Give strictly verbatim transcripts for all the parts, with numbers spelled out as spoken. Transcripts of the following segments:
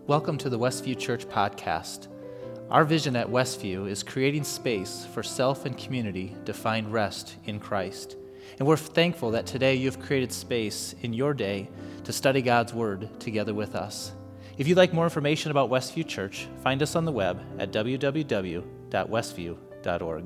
Welcome to the Westview Church podcast. Our vision at Westview is creating space for self and community to find rest in Christ. And we're thankful that today you've created space in your day to study God's Word together with us. If you'd like more information about Westview Church, find us on the web at w w w dot westview dot org.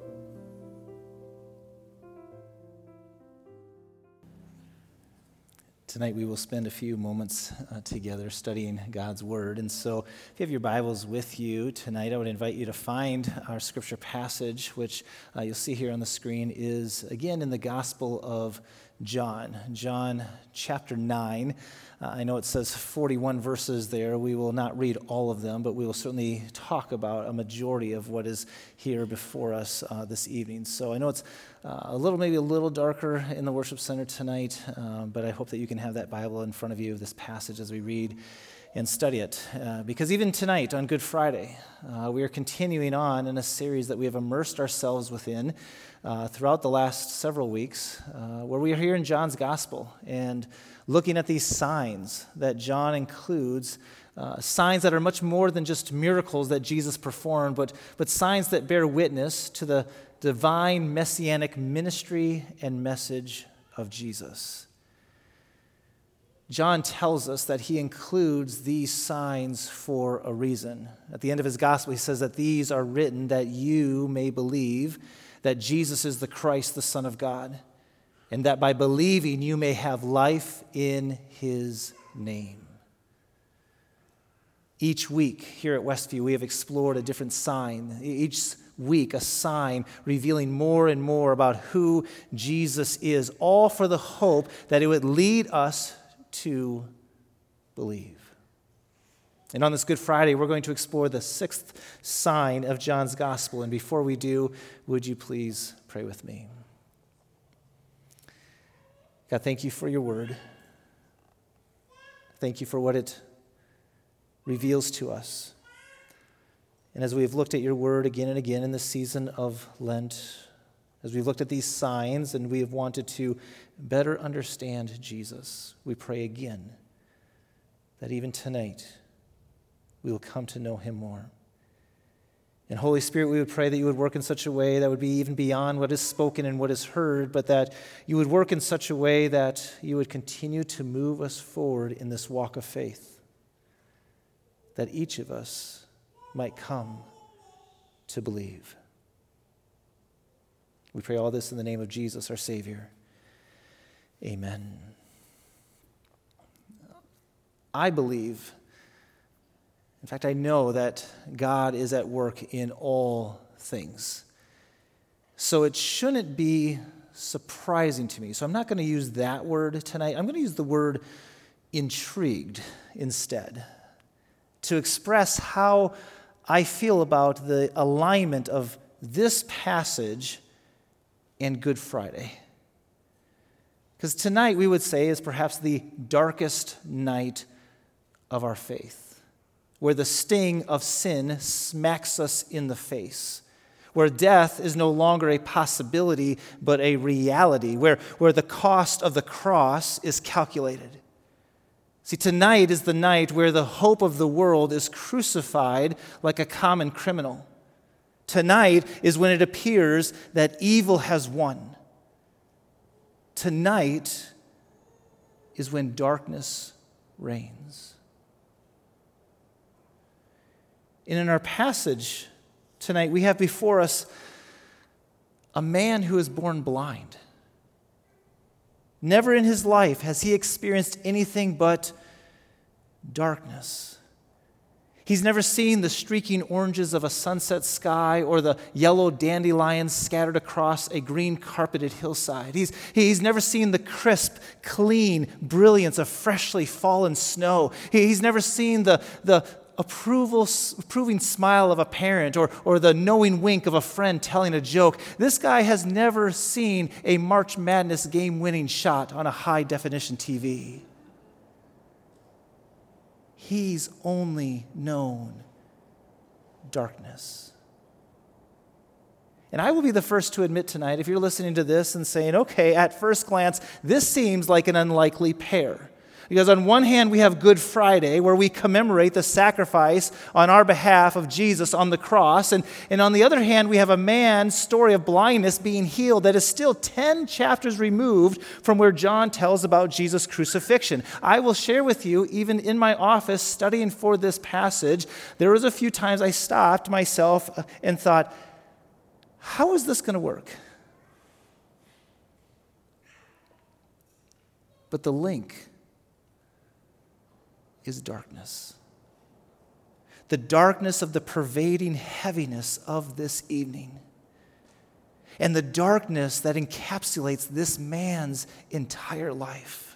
Tonight we will spend a few moments uh, together studying God's Word. And so if you have your Bibles with you tonight, I would invite you to find our scripture passage, which uh, you'll see here on the screen is, again, in the Gospel of John. John chapter nine. Uh, I know it says forty-one verses there. We will not read all of them, but we will certainly talk about a majority of what is here before us uh, this evening. So I know it's uh, a little, maybe a little darker in the worship center tonight, uh, but I hope that you can have that Bible in front of you, this passage, as we read and study it. Uh, because even tonight on Good Friday, uh, we are continuing on in a series that we have immersed ourselves within uh, throughout the last several weeks, uh, where we are here in John's Gospel and looking at these signs that John includes, uh, signs that are much more than just miracles that Jesus performed, but, but signs that bear witness to the divine messianic ministry and message of Jesus. John tells us that he includes these signs for a reason. At the end of his gospel, he says that these are written that you may believe that Jesus is the Christ, the Son of God, and that by believing you may have life in his name. Each week here at Westview, we have explored a different sign. Each week, a sign revealing more and more about who Jesus is, all for the hope that it would lead us to believe. And on this Good Friday, we're going to explore the sixth sign of John's Gospel. And before we do, would you please pray with me? God, thank you for your word. Thank you for what it reveals to us. And as we've looked at your word again and again in this season of Lent, as we've looked at these signs and we have wanted to better understand Jesus, we pray again that even tonight we will come to know him more. And Holy Spirit, we would pray that you would work in such a way that would be even beyond what is spoken and what is heard, but that you would work in such a way that you would continue to move us forward in this walk of faith, that each of us might come to believe. We pray all this in the name of Jesus, our Savior. Amen. I believe, in fact, I know that God is at work in all things. So it shouldn't be surprising to me. So I'm not going to use that word tonight. I'm going to use the word intrigued instead to express how I feel about the alignment of this passage and Good Friday. Because tonight we would say is perhaps the darkest night of our faith, where the sting of sin smacks us in the face, where death is no longer a possibility but a reality, where, where the cost of the cross is calculated. See, tonight is the night where the hope of the world is crucified like a common criminal. Tonight is when it appears that evil has won. Tonight is when darkness reigns. And in our passage tonight, we have before us a man who is born blind. Never in his life has he experienced anything but darkness. He's never seen the streaking oranges of a sunset sky or the yellow dandelions scattered across a green carpeted hillside. He's, he's never seen the crisp, clean brilliance of freshly fallen snow. He, he's never seen the, the approval, approving smile of a parent or, or the knowing wink of a friend telling a joke. This guy has never seen a March Madness game-winning shot on a high-definition T V. He's only known darkness. And I will be the first to admit tonight, if you're listening to this and saying, okay, at first glance, this seems like an unlikely pair. Because on one hand, we have Good Friday, where we commemorate the sacrifice on our behalf of Jesus on the cross. And, and on the other hand, we have a man's story of blindness being healed that is still ten chapters removed from where John tells about Jesus' crucifixion. I will share with you, even in my office studying for this passage, there was a few times I stopped myself and thought, how is this going to work? But the link is darkness. The darkness of the pervading heaviness of this evening. And the darkness that encapsulates this man's entire life.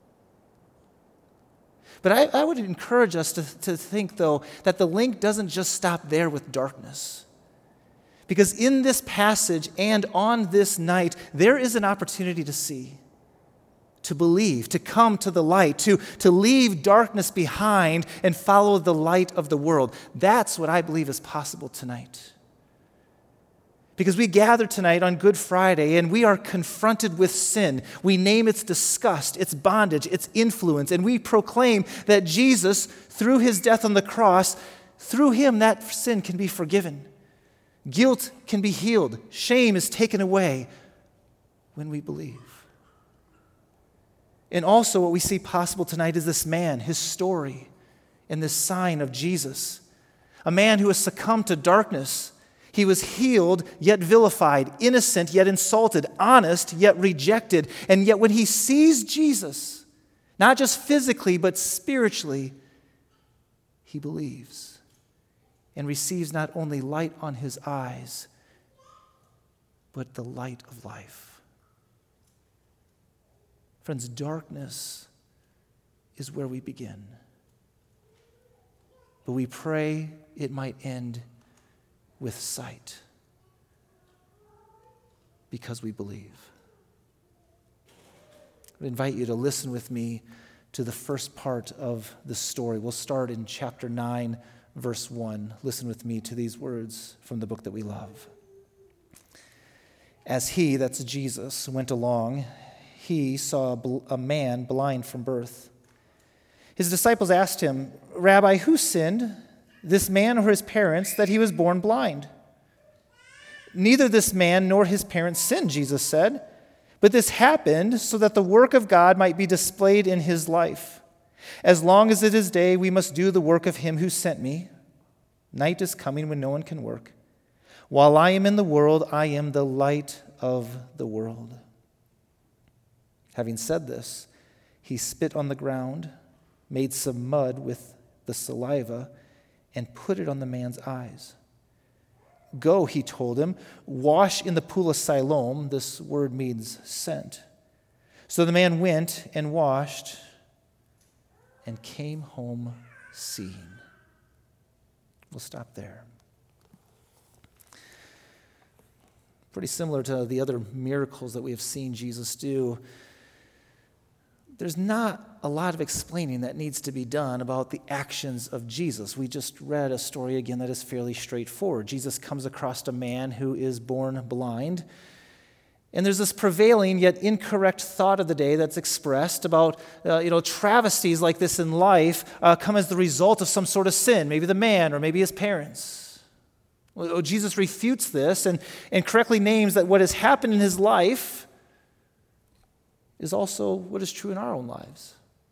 But I, I would encourage us to, to think, though, that the link doesn't just stop there with darkness. Because in this passage and on this night, there is an opportunity to see, to believe, to come to the light, to, to leave darkness behind and follow the light of the world. That's what I believe is possible tonight. Because we gather tonight on Good Friday and we are confronted with sin. We name its disgust, its bondage, its influence, and we proclaim that Jesus, through his death on the cross, through him that sin can be forgiven. Guilt can be healed. Shame is taken away when we believe. And also what we see possible tonight is this man, his story, and this sign of Jesus. A man who has succumbed to darkness. He was healed, yet vilified, innocent, yet insulted, honest, yet rejected. And yet when he sees Jesus, not just physically, but spiritually, he believes and receives not only light on his eyes, but the light of life. Friends, darkness is where we begin. But we pray it might end with sight because we believe. I invite you to listen with me to the first part of the story. We'll start in chapter nine, verse one. Listen with me to these words from the book that we love. As he, that's Jesus, went along, he saw a man blind from birth. His disciples asked him, "Rabbi, who sinned, this man or his parents, that he was born blind?" "Neither this man nor his parents sinned," Jesus said, "but this happened so that the work of God might be displayed in his life. As long as it is day, we must do the work of him who sent me. Night is coming when no one can work. While I am in the world, I am the light of the world." Having said this, he spit on the ground, made some mud with the saliva, and put it on the man's eyes. "Go," he told him, "wash in the pool of Siloam." This word means sent. So the man went and washed and came home seeing. We'll stop there. Pretty similar to the other miracles that we have seen Jesus do. There's not a lot of explaining that needs to be done about the actions of Jesus. We just read a story again that is fairly straightforward. Jesus comes across a man who is born blind. And there's this prevailing yet incorrect thought of the day that's expressed about, uh, you know, travesties like this in life uh, come as the result of some sort of sin, maybe the man or maybe his parents. Well, Jesus refutes this and, and correctly names that what has happened in his life is also what is true in our own lives.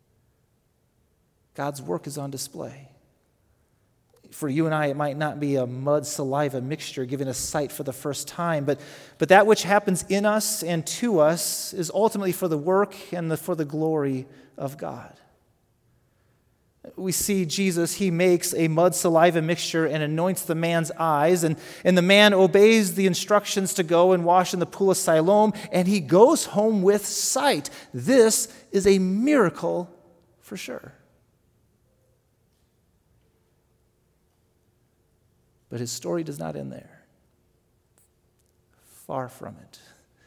God's work is on display. For you and I, it might not be a mud-saliva mixture giving us sight for the first time, but, but that which happens in us and to us is ultimately for the work and the, for the glory of God. We see Jesus, he makes a mud-saliva mixture and anoints the man's eyes, and, and the man obeys the instructions to go and wash in the pool of Siloam, and he goes home with sight. This is a miracle for sure. But his story does not end there. Far from it.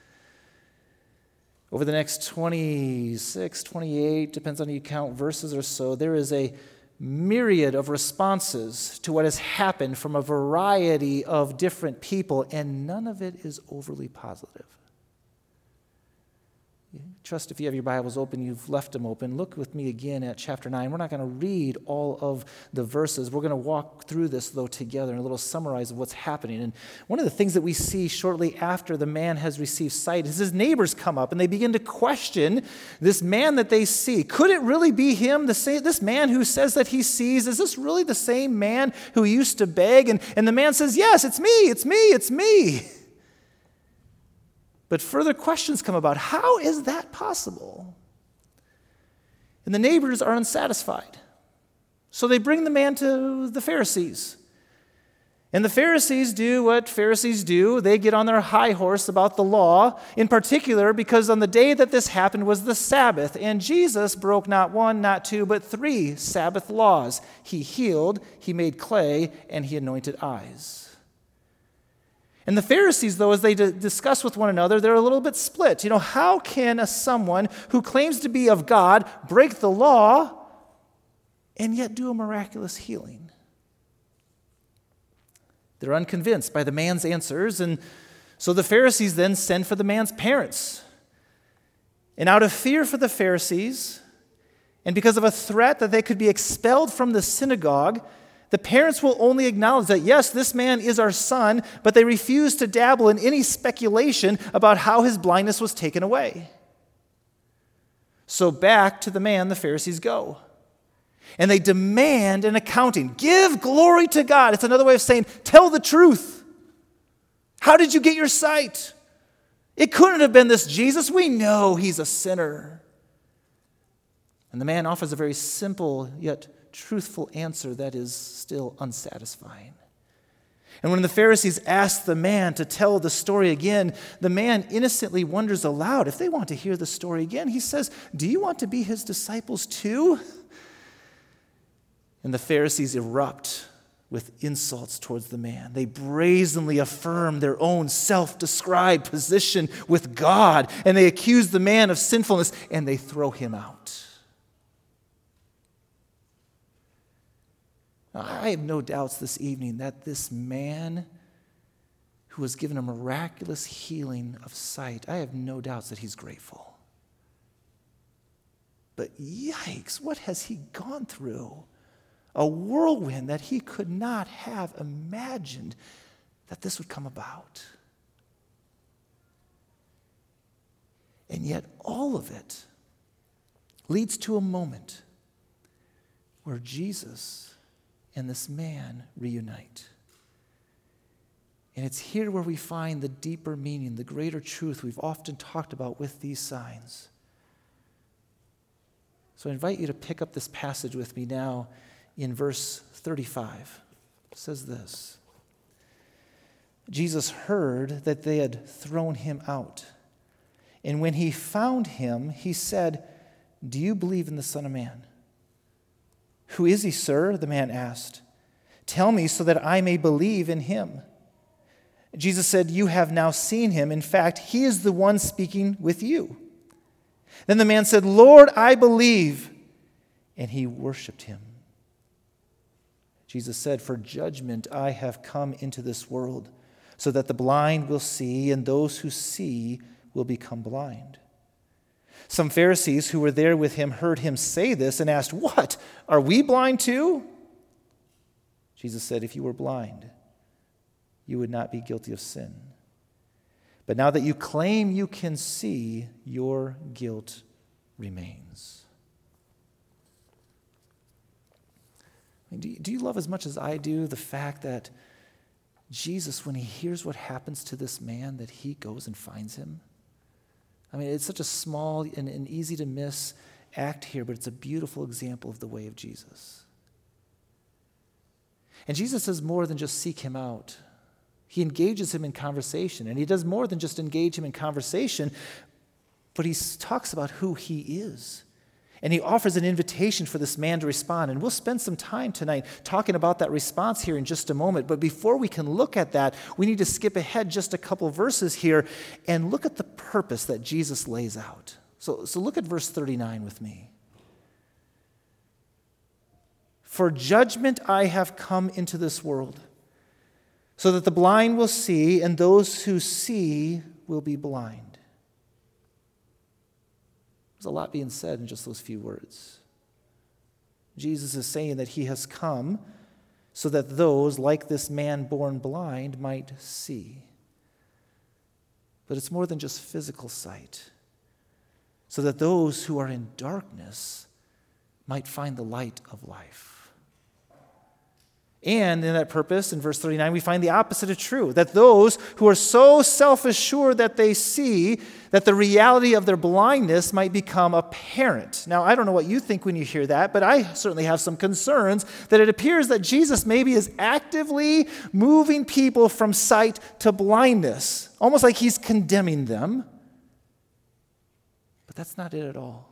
Over the next twenty-six, twenty-eight, depends on how you count, verses or so, there is a myriad of responses to what has happened from a variety of different people, and none of it is overly positive. Trust if you have your Bibles open, you've left them open. Look with me again at chapter nine. We're not going to read all of the verses. We're going to walk through this, though, together in a little summarize of what's happening. And one of the things that we see shortly after the man has received sight is his neighbors come up and they begin to question this man that they see. Could it really be him, the same, this man who says that he sees? Is this really the same man who used to beg? And, and the man says, yes, it's me, it's me, it's me. But further questions come about. How is that possible? And the neighbors are unsatisfied. So they bring the man to the Pharisees. And the Pharisees do what Pharisees do. They get on their high horse about the law, in particular because on the day that this happened was the Sabbath. And Jesus broke not one, not two, but three Sabbath laws. He healed, he made clay, and he anointed eyes. And the Pharisees, though, as they d- discuss with one another, they're a little bit split. You know, how can a someone who claims to be of God break the law and yet do a miraculous healing? They're unconvinced by the man's answers, and so the Pharisees then send for the man's parents. And out of fear for the Pharisees, and because of a threat that they could be expelled from the synagogue, the parents will only acknowledge that, yes, this man is our son, but they refuse to dabble in any speculation about how his blindness was taken away. So back to the man the Pharisees go. And they demand an accounting. Give glory to God. It's another way of saying, tell the truth. How did you get your sight? It couldn't have been this Jesus. We know he's a sinner. And the man offers a very simple yet truthful answer that is still unsatisfying. And when the Pharisees ask the man to tell the story again, the man innocently wonders aloud if they want to hear the story again. He says, do you want to be his disciples too? And the Pharisees erupt with insults towards the man. They brazenly affirm their own self-described position with God, and they accuse the man of sinfulness, and they throw him out. I have no doubts this evening that this man who was given a miraculous healing of sight, I have no doubts that he's grateful. But yikes, what has he gone through? A whirlwind that he could not have imagined that this would come about. And yet all of it leads to a moment where Jesus and this man reunite. And it's here where we find the deeper meaning, the greater truth we've often talked about with these signs. So I invite you to pick up this passage with me now in verse thirty-five. It says this: Jesus heard that they had thrown him out. And when he found him, he said, do you believe in the Son of Man? Who is he, sir? The man asked. Tell me so that I may believe in him. Jesus said, you have now seen him. In fact, he is the one speaking with you. Then the man said, Lord, I believe. And he worshiped him. Jesus said, for judgment I have come into this world, so that the blind will see, and those who see will become blind. Some Pharisees who were there with him heard him say this and asked, what? Are we blind too? Jesus said, if you were blind, you would not be guilty of sin. But now that you claim you can see, your guilt remains. I mean, do you, do you love as much as I do the fact that Jesus, when he hears what happens to this man, that he goes and finds him? I mean, it's such a small and, and easy to miss act here, but it's a beautiful example of the way of Jesus. And Jesus does more than just seek him out. He engages him in conversation, and he does more than just engage him in conversation, but he talks about who he is. And he offers an invitation for this man to respond. And we'll spend some time tonight talking about that response here in just a moment. But before we can look at that, we need to skip ahead just a couple verses here and look at the purpose that Jesus lays out. So, so look at verse thirty-nine with me. For judgment I have come into this world, so that the blind will see, and those who see will be blind. There's a lot being said in just those few words. Jesus is saying that he has come so that those, like this man born blind, might see. But it's more than just physical sight. So that those who are in darkness might find the light of life. And in that purpose, in verse thirty-nine, we find the opposite of true, that those who are so self-assured that they see, that the reality of their blindness might become apparent. Now, I don't know what you think when you hear that, but I certainly have some concerns that it appears that Jesus maybe is actively moving people from sight to blindness, almost like he's condemning them. But that's not it at all.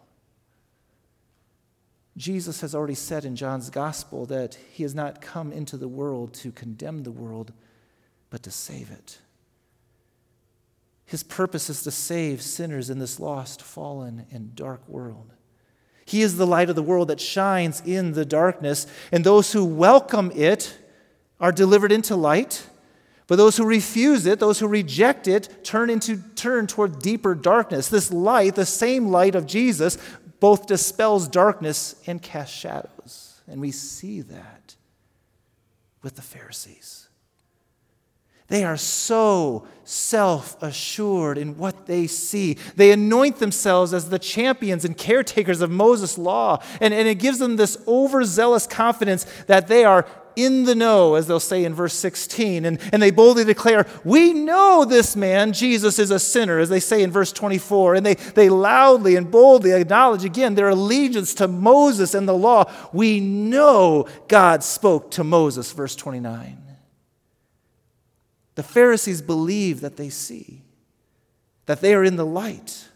Jesus has already said in John's gospel that he has not come into the world to condemn the world, but to save it. His purpose is to save sinners in this lost, fallen, and dark world. He is the light of the world that shines in the darkness, and those who welcome it are delivered into light, but those who refuse it, those who reject it, turn into turn toward deeper darkness. This light, the same light of Jesus, both dispels darkness and casts shadows. And we see that with the Pharisees. They are so self-assured in what they see. They anoint themselves as the champions and caretakers of Moses' law. And, and it gives them this overzealous confidence that they are in the know, as they'll say in verse sixteen. And, and they boldly declare, we know this man, Jesus, is a sinner, as they say in verse twenty-four. And they, they loudly and boldly acknowledge again their allegiance to Moses and the law. We know God spoke to Moses, verse twenty-nine. The Pharisees believe that they see, that they are in the light.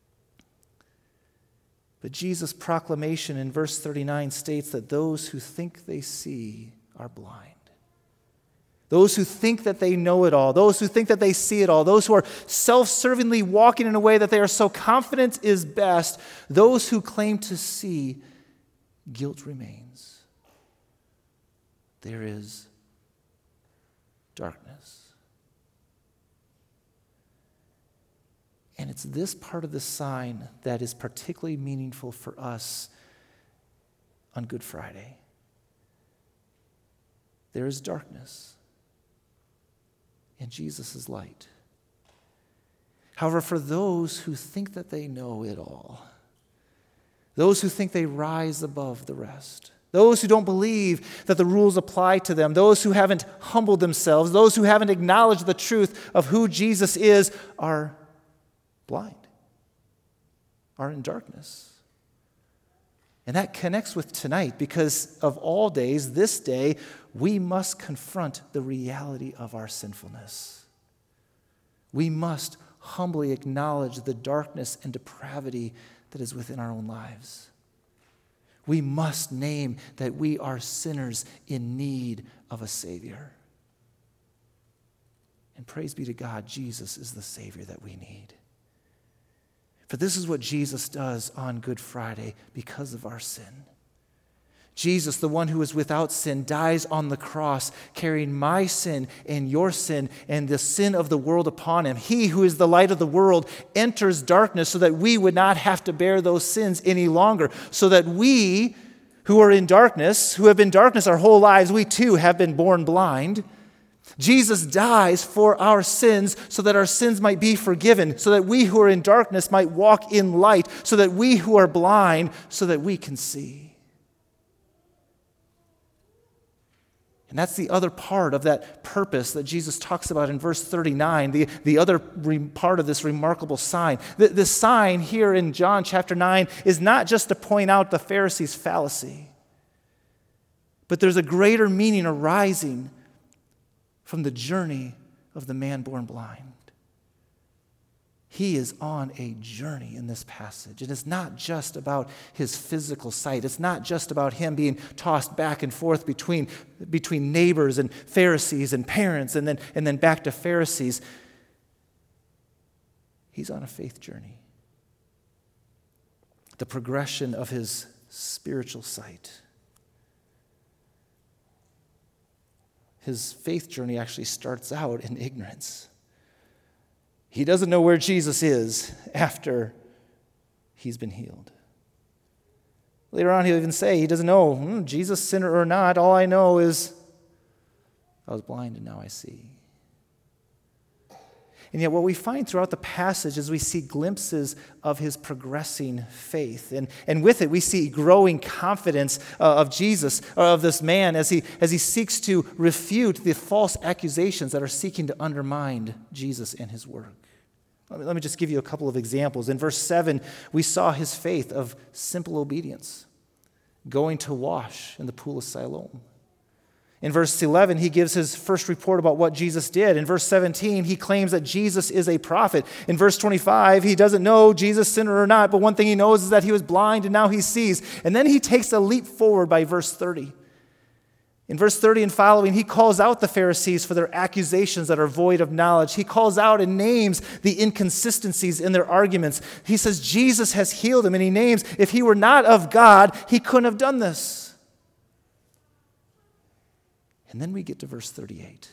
But Jesus' proclamation in verse thirty-nine states that those who think they see are blind. Those who think that they know it all, those who think that they see it all, those who are self-servingly walking in a way that they are so confident is best, those who claim to see, guilt remains. There is darkness. And it's this part of the sign that is particularly meaningful for us on Good Friday. There is darkness, and Jesus is light. However, for those who think that they know it all, those who think they rise above the rest, those who don't believe that the rules apply to them, those who haven't humbled themselves, those who haven't acknowledged the truth of who Jesus is, are blind, are in darkness. And that connects with tonight because of all days, this day, we must confront the reality of our sinfulness. We must humbly acknowledge the darkness and depravity that is within our own lives. We must name that we are sinners in need of a Savior. And praise be to God, Jesus is the Savior that we need. For this is what Jesus does on Good Friday because of our sin. Jesus, the one who is without sin, dies on the cross, carrying my sin and your sin and the sin of the world upon him. He who is the light of the world enters darkness so that we would not have to bear those sins any longer, so that we who are in darkness, who have been darkness our whole lives, we too have been born blind. Jesus dies for our sins so that our sins might be forgiven, so that we who are in darkness might walk in light, so that we who are blind, so that we can see. And that's the other part of that purpose that Jesus talks about in verse thirty-nine, the, the other re- part of this remarkable sign. The, the sign here in John chapter nine is not just to point out the Pharisees' fallacy, but there's a greater meaning arising from the journey of the man born blind. He is on a journey in this passage. And it's not just about his physical sight. It's not just about him being tossed back and forth between, between neighbors and Pharisees and parents and then, and then back to Pharisees. He's on a faith journey. The progression of his spiritual sight. His faith journey actually starts out in ignorance. He doesn't know where Jesus is after he's been healed. Later on, he'll even say, he doesn't know, hmm, Jesus, sinner or not, all I know is I was blind and now I see. And yet what we find throughout the passage is we see glimpses of his progressing faith. And, and with it, we see growing confidence uh, of Jesus, or of this man, as he, as he seeks to refute the false accusations that are seeking to undermine Jesus and his work. Let me, let me just give you a couple of examples. In verse seven, we saw his faith of simple obedience, going to wash in the pool of Siloam. In verse eleven, he gives his first report about what Jesus did. In verse seventeen, he claims that Jesus is a prophet. In verse twenty-five, he doesn't know Jesus, sinner or not, but one thing he knows is that he was blind and now he sees. And then he takes a leap forward by verse thirty. In verse thirty and following, he calls out the Pharisees for their accusations that are void of knowledge. He calls out and names the inconsistencies in their arguments. He says Jesus has healed him, and he names if he were not of God, he couldn't have done this. And then we get to verse thirty-eight.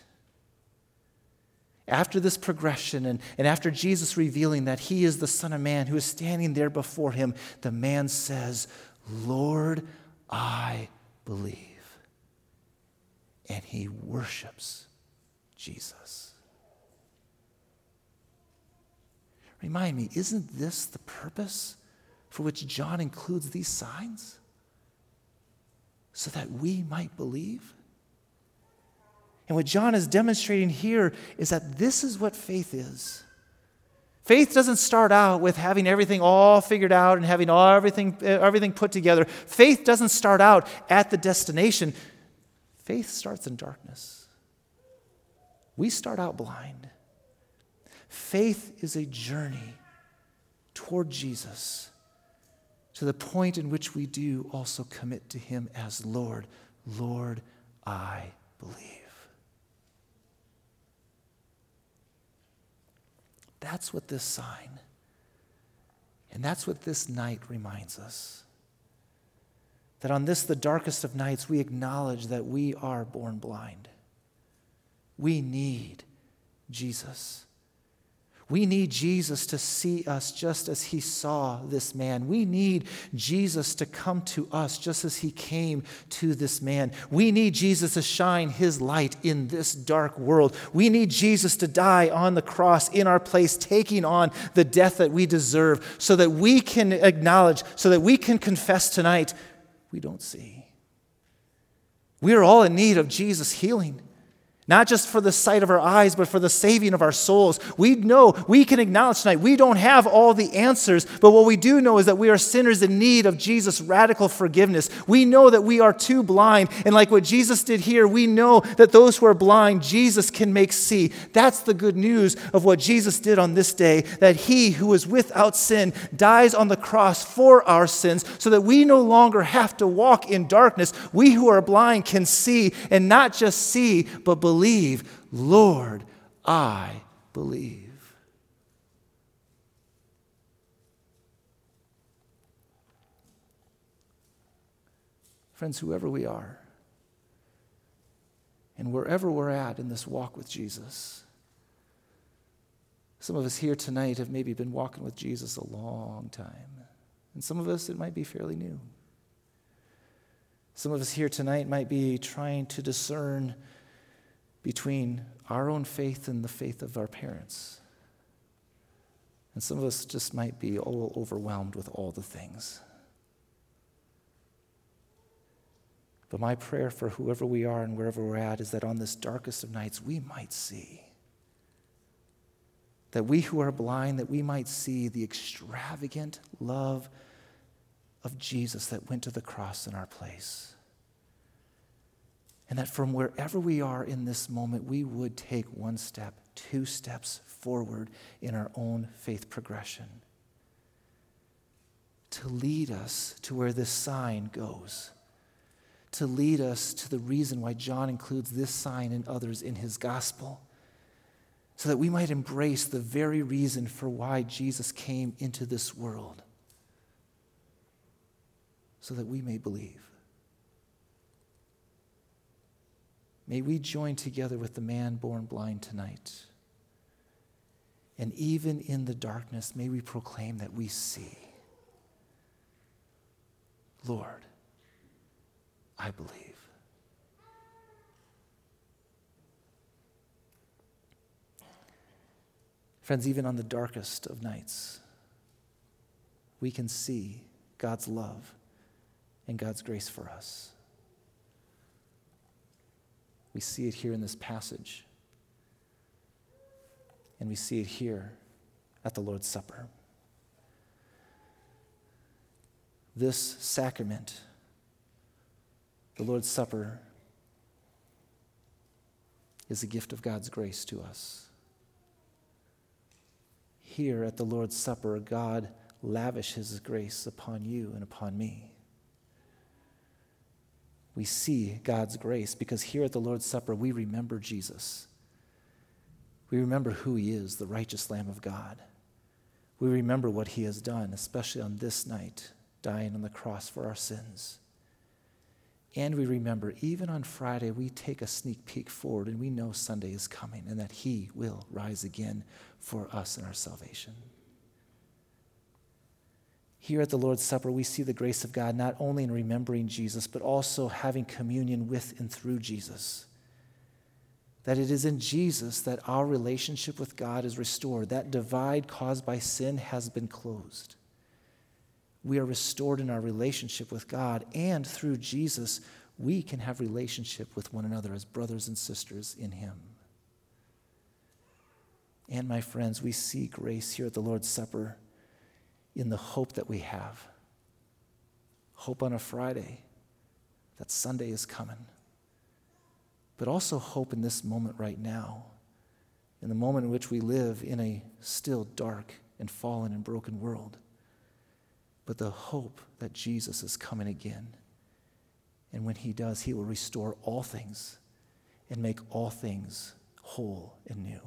After this progression, and, and after Jesus revealing that he is the Son of Man who is standing there before him, the man says, Lord, I believe. And he worships Jesus. Remind me, isn't this the purpose for which John includes these signs? So that we might believe? And what John is demonstrating here is that this is what faith is. Faith doesn't start out with having everything all figured out and having all everything, everything put together. Faith doesn't start out at the destination. Faith starts in darkness. We start out blind. Faith is a journey toward Jesus to the point in which we do also commit to him as Lord. Lord, I believe. That's what this sign, and that's what this night reminds us. That on this, the darkest of nights, we acknowledge that we are born blind. We need Jesus. We need Jesus to see us just as he saw this man. We need Jesus to come to us just as he came to this man. We need Jesus to shine his light in this dark world. We need Jesus to die on the cross in our place, taking on the death that we deserve, so that we can acknowledge, so that we can confess tonight, we don't see. We are all in need of Jesus' healing. Not just for the sight of our eyes, but for the saving of our souls. We know, we can acknowledge tonight, we don't have all the answers, but what we do know is that we are sinners in need of Jesus' radical forgiveness. We know that we are too blind, and like what Jesus did here, we know that those who are blind, Jesus can make see. That's the good news of what Jesus did on this day, that he who is without sin dies on the cross for our sins, so that we no longer have to walk in darkness. We who are blind can see, and not just see, but believe. Believe, Lord, I believe. Friends, whoever we are, and wherever we're at in this walk with Jesus, some of us here tonight have maybe been walking with Jesus a long time, and some of us, it might be fairly new. Some of us here tonight might be trying to discern between our own faith and the faith of our parents. And some of us just might be all overwhelmed with all the things. But my prayer for whoever we are and wherever we're at is that on this darkest of nights, we might see. That we who are blind, that we might see the extravagant love of Jesus that went to the cross in our place. And that from wherever we are in this moment, we would take one step, two steps forward in our own faith progression to lead us to where this sign goes, to lead us to the reason why John includes this sign and others in his gospel, so that we might embrace the very reason for why Jesus came into this world, so that we may believe. May we join together with the man born blind tonight. And even in the darkness, may we proclaim that we see. Lord, I believe. Friends, even on the darkest of nights, we can see God's love and God's grace for us. We see it here in this passage, and we see it here at the Lord's Supper. This sacrament, the Lord's Supper, is a gift of God's grace to us. Here at the Lord's Supper, God lavishes His grace upon you and upon me. We see God's grace because here at the Lord's Supper, we remember Jesus. We remember who He is, the righteous Lamb of God. We remember what He has done, especially on this night, dying on the cross for our sins. And we remember, even on Friday, we take a sneak peek forward and we know Sunday is coming and that He will rise again for us in our salvation. Here at the Lord's Supper, we see the grace of God not only in remembering Jesus, but also having communion with and through Jesus. That it is in Jesus that our relationship with God is restored. That divide caused by sin has been closed. We are restored in our relationship with God, and through Jesus, we can have relationship with one another as brothers and sisters in Him. And my friends, we see grace here at the Lord's Supper in the hope that we have. Hope on a Friday that Sunday is coming. But also hope in this moment right now, in the moment in which we live in a still dark and fallen and broken world. But the hope that Jesus is coming again. And when He does, He will restore all things and make all things whole and new.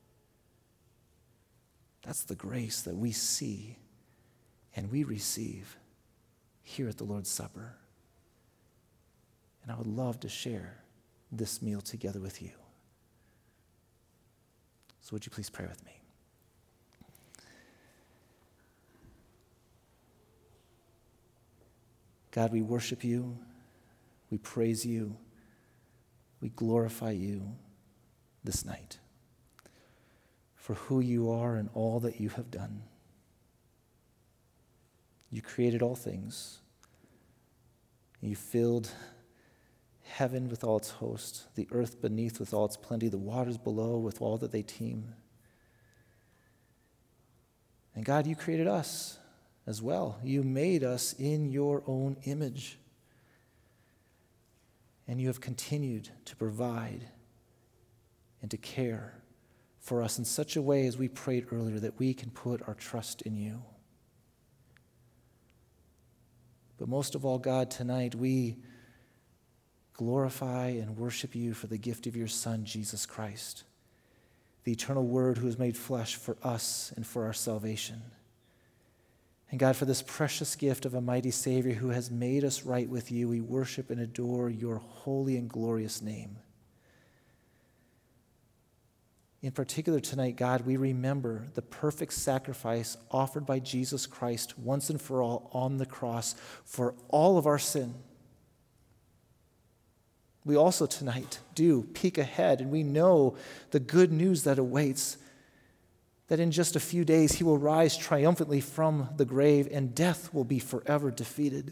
That's the grace that we see and we receive here at the Lord's Supper. And I would love to share this meal together with you. So would you please pray with me? God, we worship You, we praise You, we glorify You this night for who You are and all that You have done. You created all things. You filled heaven with all its host, the earth beneath with all its plenty, the waters below with all that they teem. And God, You created us as well. You made us in Your own image. And You have continued to provide and to care for us in such a way, as we prayed earlier, that we can put our trust in You. But most of all, God, tonight we glorify and worship You for the gift of Your Son, Jesus Christ, the eternal Word who was made flesh for us and for our salvation. And God, for this precious gift of a mighty Savior who has made us right with You, we worship and adore Your holy and glorious name. In particular tonight, God, we remember the perfect sacrifice offered by Jesus Christ once and for all on the cross for all of our sin. We also tonight do peek ahead, and we know the good news that awaits, that in just a few days He will rise triumphantly from the grave and death will be forever defeated.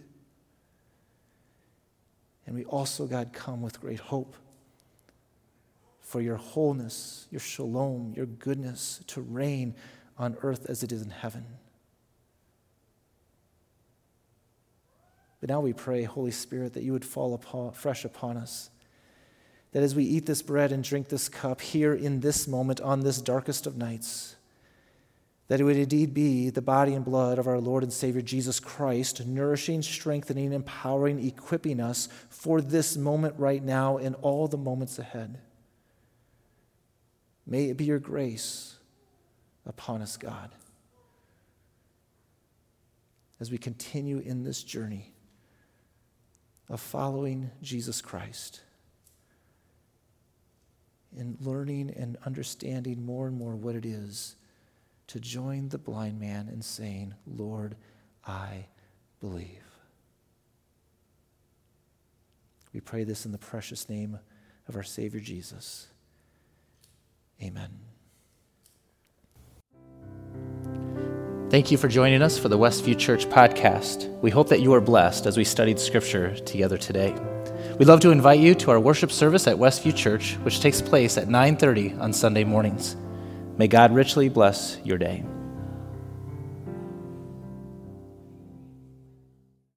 And we also, God, come with great hope for Your wholeness, Your shalom, Your goodness to reign on earth as it is in heaven. But now we pray, Holy Spirit, that You would fall upon, fresh upon us, that as we eat this bread and drink this cup here in this moment on this darkest of nights, that it would indeed be the body and blood of our Lord and Savior Jesus Christ, nourishing, strengthening, empowering, equipping us for this moment right now and all the moments ahead. May it be Your grace upon us, God, as we continue in this journey of following Jesus Christ, in learning and understanding more and more what it is to join the blind man in saying, Lord, I believe. We pray this in the precious name of our Savior Jesus. Amen. Thank you for joining us for the Westview Church podcast. We hope that you are blessed as we studied Scripture together today. We'd love to invite you to our worship service at Westview Church, which takes place at nine thirty on Sunday mornings. May God richly bless your day.